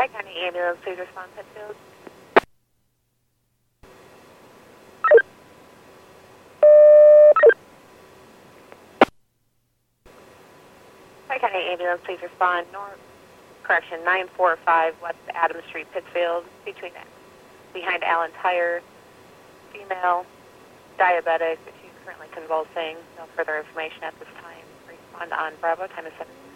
County Ambulance, please respond, Pittsfield. Pike County Ambulance, please respond. Correction, 945 West Adams Street, Pittsfield, behind Allen Tire, female, diabetic, she's currently convulsing. No further information at this time. Respond on Bravo, time is 7.